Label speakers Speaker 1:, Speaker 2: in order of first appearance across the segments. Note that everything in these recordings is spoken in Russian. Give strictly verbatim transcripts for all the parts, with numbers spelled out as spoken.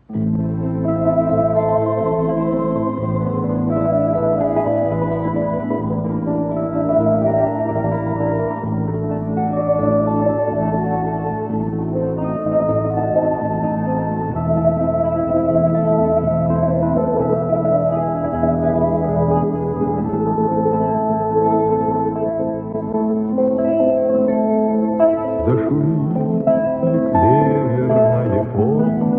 Speaker 1: Зашумит клеверное поле,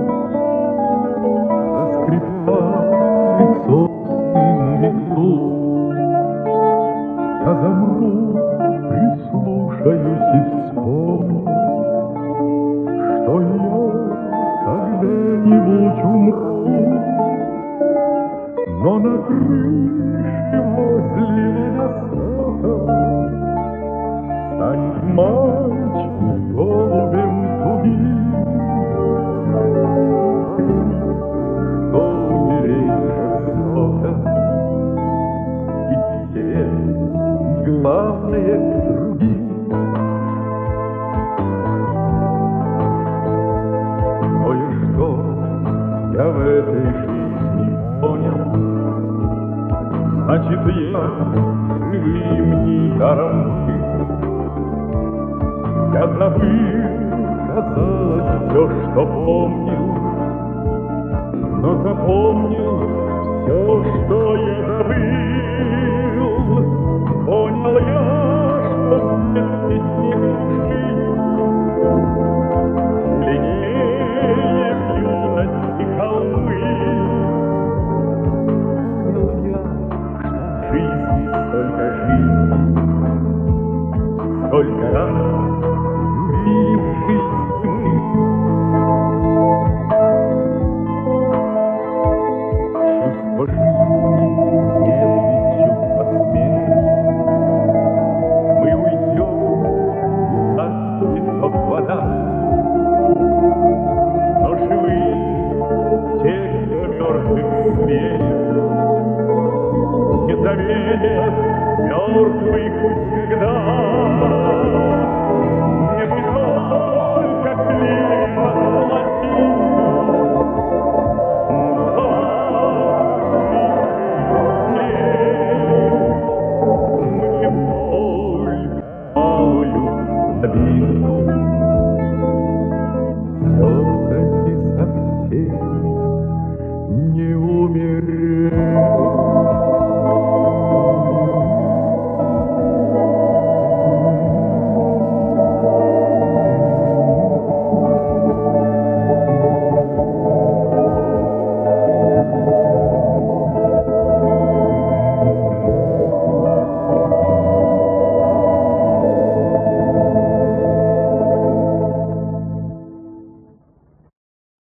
Speaker 1: заскрипали сосны лесу. Я замру, прислушаюсь и вспомню, что я когда-нибудь умру. Но на крыше возле водостока станет мальчик голубем тугим, что умереть жестоко, и все главное к другим. Кое-что я в этой жизни понял, значит, я живым недаром жил. Я забыл, казалось, все, что помнил, но запомнил все, что я забыл. Понял я,